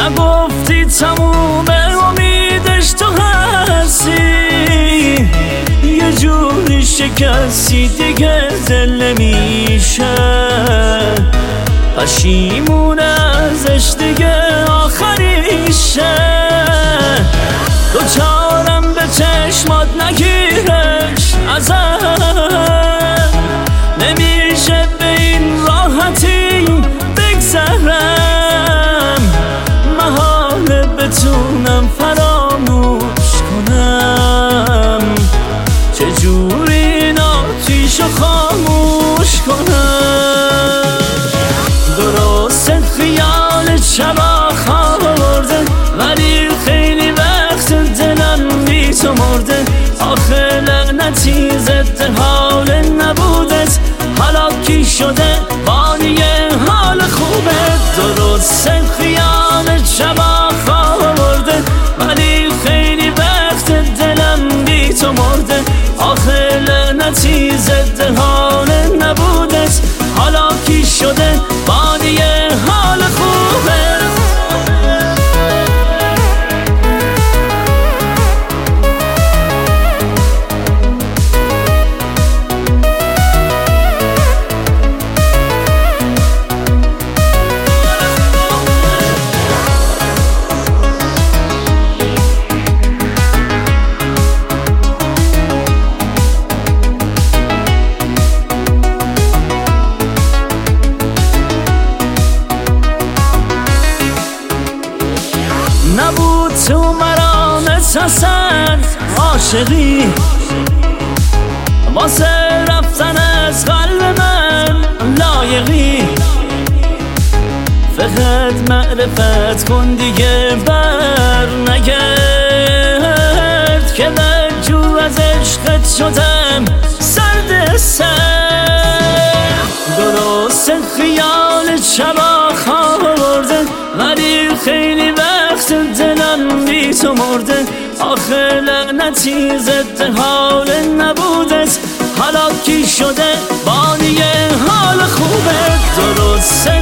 نگفتی تموم امیدش تو هستی، یه جوری شکستی دیگه دل نمیشه، پشیمون ازش دیگه آخریشه. دوچارم به چشمات نگیرش ازم، نمیشه به این راحتی بگذرم، محاله بتونم فراموش کنم، چجوری این آتیشو خاموش کنم. درسته خیال شبا خورده، ولی خیلی وقت دلم بی تو مرده. آخه لعنتی ضد حال نبودت، حالا کی شده بانی حال خوبه. درسته خیال شبا خورده، ولی خیلی وقت دلم بی تو مرده. آخه لعنتی ضد حال نبودت، حالا کی شده بانی حال خوبه. نبود تو مرامت اصلا عاشقی، واسه رفتن از قلب من لایقی. فقط معرفت کن دیگه بر نگرد، که بدجو از عشقت شدم سرد سر. درست خیال شبا خورده، ولی خیلی وقت دلم بی تو مرده. آخه لعنتی ضد حال نبودت، حالا کی شده بانی حال خوبه. درست